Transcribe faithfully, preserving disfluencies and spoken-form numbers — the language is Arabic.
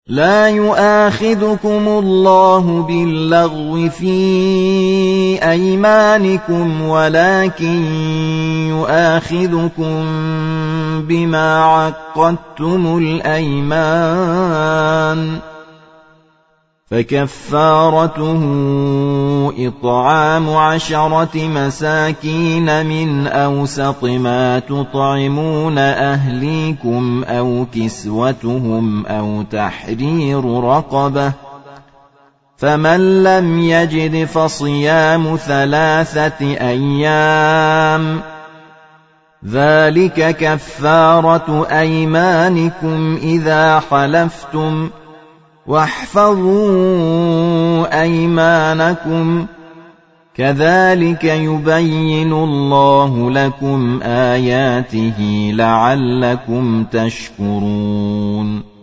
لا يؤاخذكم الله باللغو في أيمانكم ولكن يؤاخذكم بما عقدتم الأيمان فكفارته إطعام عشرة مساكين من أوسط ما تطعمون أهليكم أو كسوتهم أو تحرير رقبة فمن لم يجد فصيام ثلاثة أيام ذلك كفارة أيمانكم إذا حلفتم واحفظوا أيمانكم كذلك يبين الله لكم آياته لعلكم تشكرون